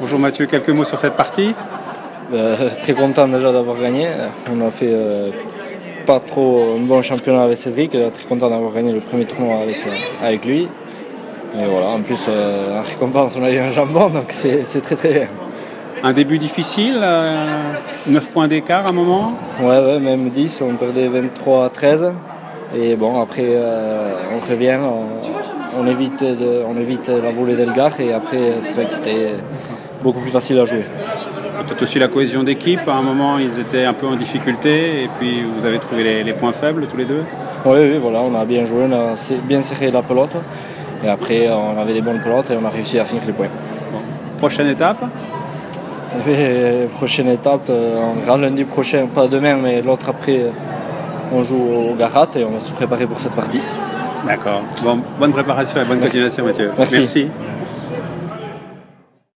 Bonjour Mathieu, quelques mots sur cette partie. Très content déjà d'avoir gagné. On a fait pas trop un bon championnat avec Cédric. Très content d'avoir gagné le premier tournoi avec lui. Et voilà, en plus en récompense on a eu un jambon, donc c'est très très bien. Un début difficile, 9 points d'écart à un moment. Ouais, même 10, on perdait 23-13. Et bon, après on revient, on évite la volée d'Elgar et après c'est vrai que c'était beaucoup plus facile à jouer. Peut-être aussi la cohésion d'équipe, à un moment ils étaient un peu en difficulté et puis vous avez trouvé les points faibles tous les deux. Oui, voilà, on a bien joué, on a bien serré la pelote et après on avait des bonnes pelotes et on a réussi à finir les points. Bon. Prochaine étape Prochaine étape, on verra lundi prochain, pas demain mais l'autre après, on joue au Garat et on va se préparer pour cette partie. D'accord. Bon, bonne préparation et bonne continuation Mathieu. Merci.